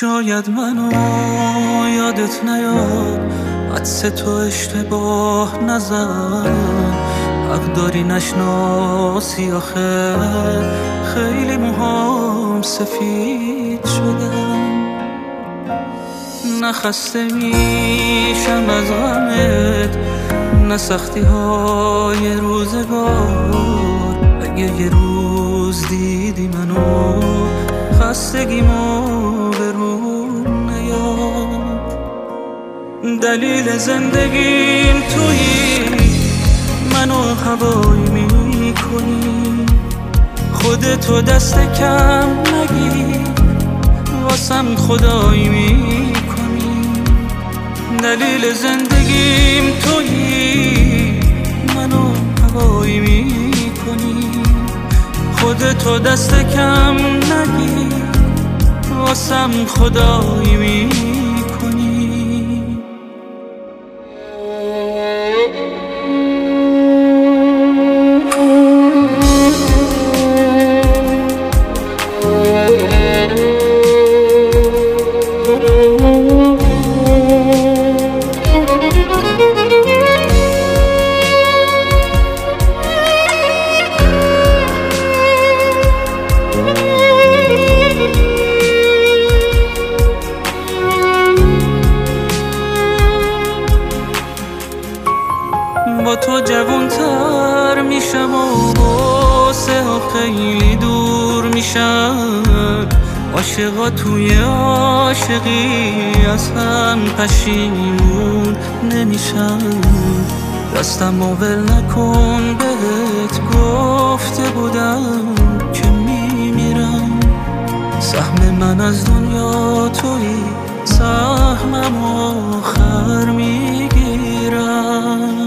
شاید منو یادت نیاد، عدس تو اشتباه نزن، حق داری نشناسی آخه خیلی موهام سفید شدم. نخسته میشم از غمت، نه سختی های روزگار. اگه یه روز دیدی منو خستگیمو به رو نیاد. دلیل زندگیم تویی، منو هوایی میکنی، خودتو دست کم نگیر، واسم خدایی میکنی. دلیل زندگیم تویی، منو هوایی میکنی، خودتو دست کم نگیر، واسم خدایی میکنی. با تو جوانتر میشم و باسه ها خیلی دور میشم. عاشقا توی عاشقی از هم پشیمون نمیشم. دستم ول نکن، بهت گفته بودم که میمیرم. سهم من از دنیا توی، سهمم آخر میگیرم.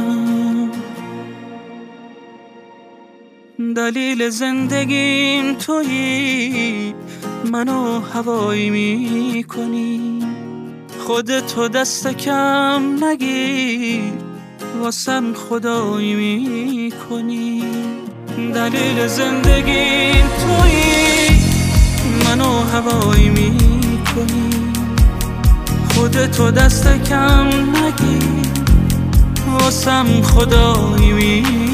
دلیل زندگیم تویی، منو هوایی میکنی، خودتو دست کم نگیر، واسم خدایی میکنی. دلیل زندگیم تویی، منو هوایی میکنی، خودتو دست کم نگیر، واسم خدایی میکنی.